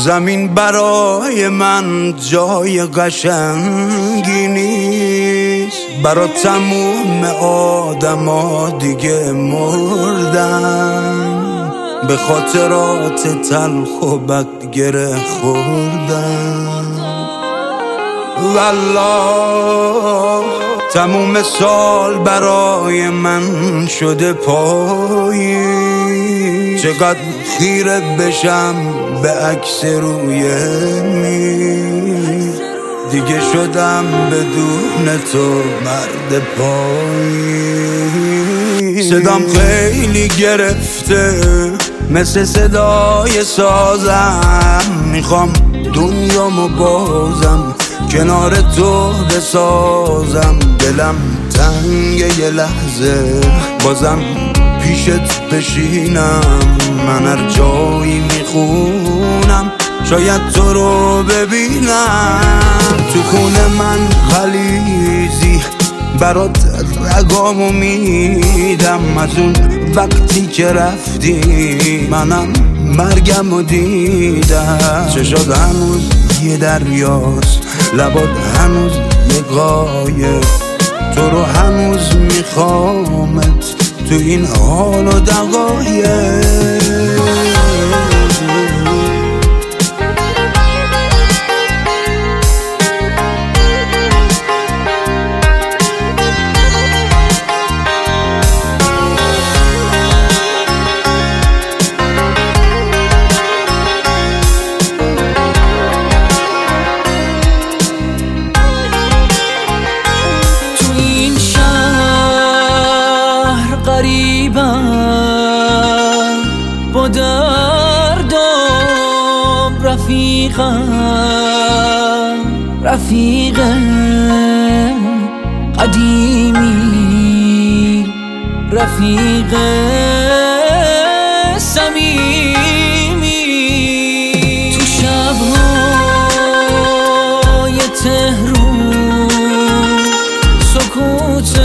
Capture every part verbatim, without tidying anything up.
زمین برای من جای قشنگی نیست، برا تموم آدما دیگه مردم، به خاطرات تلخ و بد گره خوردم. والله تموم سال برای من شده پایی، چقدر خیره بشم به عکس روی میز، دیگه شدم بدون تو مرد پایی. صدام خیلی گرفته مثل صدای سازم، میخوام دنیامو بازم کنار تو بسازم، دلم تنگه یه لحظه بازم پیشت بشینم، من هر جایی میخونم شاید تو رو ببینم. تو خونه من غلیظی برات رگامو میدم، از اون وقتی که رفتی منم مرگمو دیدم. چشات هنوز یه دریاست، لبات هنوز یه قایق، تو رو هنوز میخوامت تو این حال و دقایق. غریبم با دردم، رفیقم رفیق قدیمی، رفیق صمیمی. تو شب‌های تهرون سکوت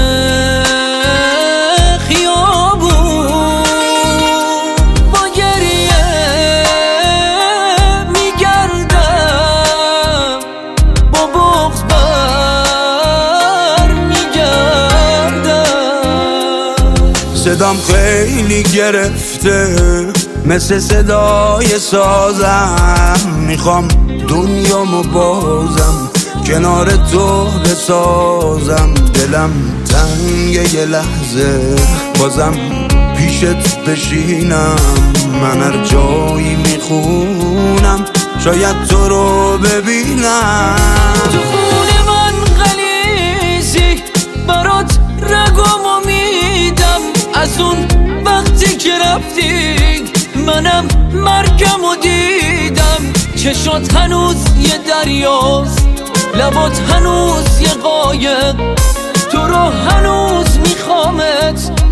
صدام خیلی گرفته مثل صدای سازم، میخوام دنیامو بازم کنار تو بسازم، دلم تنگه یه لحظه بازم پیشت بشینم، من هر جایی میخونم شاید تو رو ببینم. تو خونه من غلیظی برات رگامو میدم، از اون وقتی که رفتی منم مرگمو دیدم. چشات هنوز یه دریاست، لبات هنوز یه قایق، تو رو هنوز میخوامت